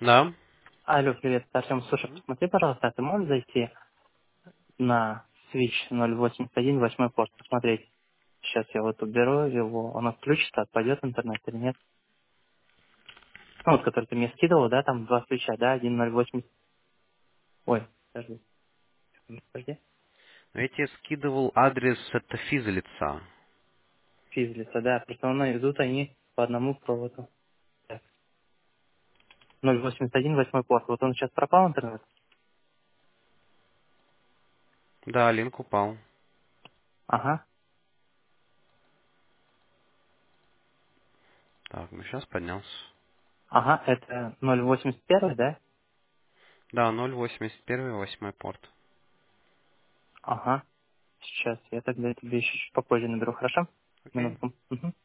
Да. Алло, привет, Артем. Слушай, Мгм. посмотри, пожалуйста, а ты можешь зайти на Switch 081, восьмой порт, посмотреть? Сейчас я вот уберу его, он отключится, пойдет интернет или нет? Ну, вот, который ты мне скидывал, да, там два свеча, да, 1.08. Ой, подожди, Но я тебе скидывал адрес это физлица. физлица, да, просто идут они по одному проводу. Так, 081, восьмой порт, вот он сейчас пропал интернет? Да, линк упал. Ага, Так, ну сейчас поднялся. ага, это 081, да? Да, 081, 8 порт. Ага, сейчас я тогда тебе еще чуть попозже наберу, хорошо? Окей. Минутку. Мгм.